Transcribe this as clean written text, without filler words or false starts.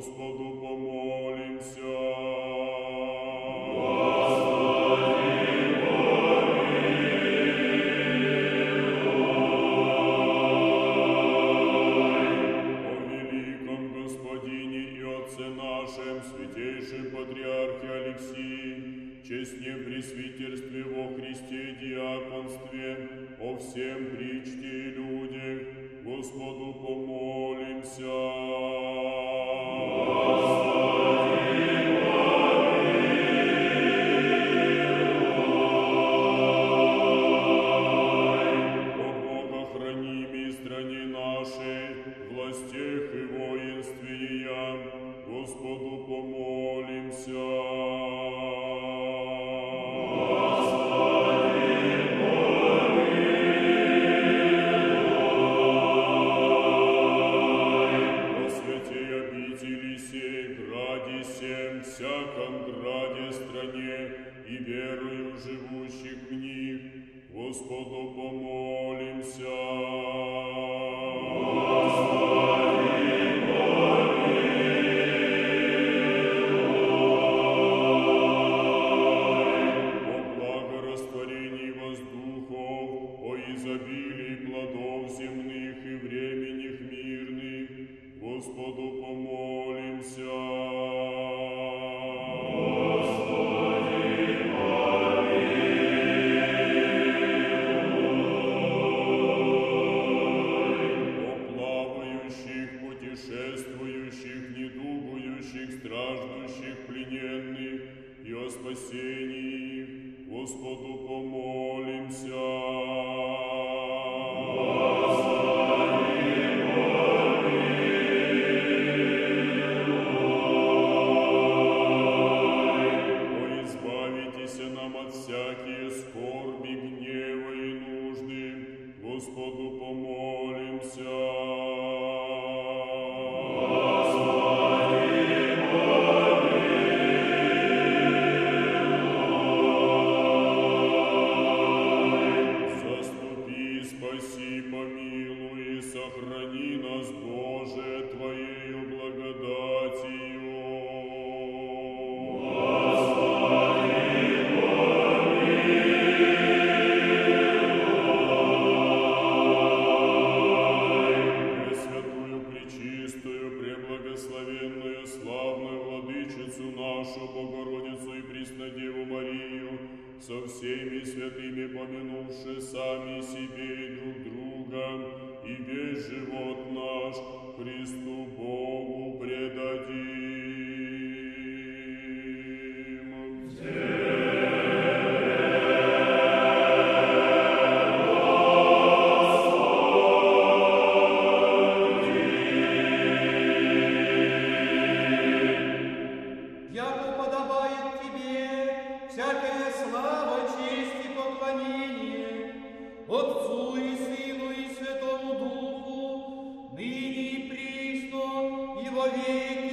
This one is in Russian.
Господу помолимся. Святейшем Патриархе Алексии, честне пресвитерстве во Христе диаконстве, о всем причте и людях, Господу помолимся. О Богохранимой стране нашей, властях и воинстве ея, Господу помолимся. О святей обители сей, граде сем, всяком граде стране и верою живущих в них, Господу помолимся. Изобилии плодов земных и временных мирных, Господу помолимся. Господи, помилуй. О плавающих, путешествующих, недугующих, страждущих, плененных и о спасении их, Господу помолимся. Нам от всякие скорби, гнева и нужды, Господу помолимся. Господи, помилуй. Заступи, спаси, помилуй и сохрани нас, Боже, Твоею благодатью. Преблагословенную, славную Владычицу нашу, Богородицу и Преснодеву Марию, со всеми святыми помянувши сами себе и друг друга, и весь живот наш Христу Богу предадим. Всякая слава, честь и поклонение Отцу и Сыну и Святому Духу, ныне и присно и во веки